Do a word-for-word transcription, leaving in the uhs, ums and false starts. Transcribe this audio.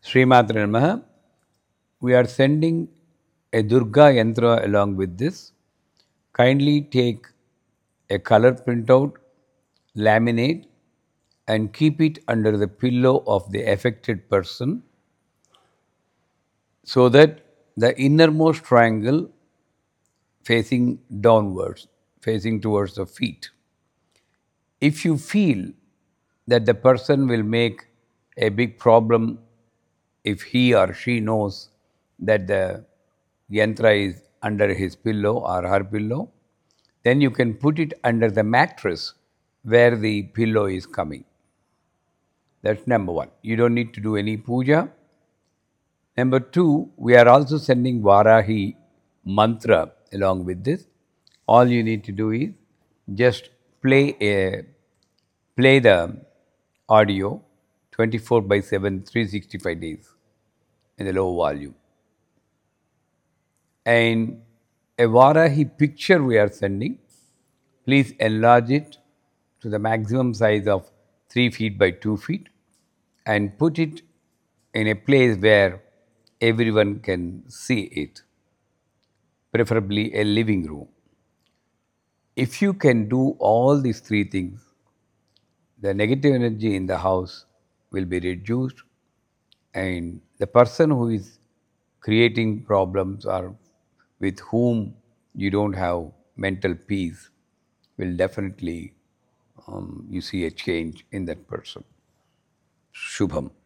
Srimatra Namaha. We are sending a Durga Yantra along with this. Kindly take a color printout, laminate, and keep it under the pillow of the affected person so that the innermost triangle facing downwards, facing towards the feet. If you feel that the person will make a big problem if he or she knows that the yantra is under his pillow or her pillow, then you can put it under the mattress where the pillow is coming. That's number one. You don't need to do any puja. Number two, we are also sending Varahi mantra along with this. All you need to do is just play a play the audio twenty-four by seven, three hundred sixty-five days in the low volume. And a Varahi picture we are sending, please enlarge it to the maximum size of three feet by two feet and put it in a place where everyone can see it, preferably a living room. If you can do all these three things, the negative energy in the house will be reduced, and the person who is creating problems or with whom you don't have mental peace will definitely um, you see a change in that person. Shubham.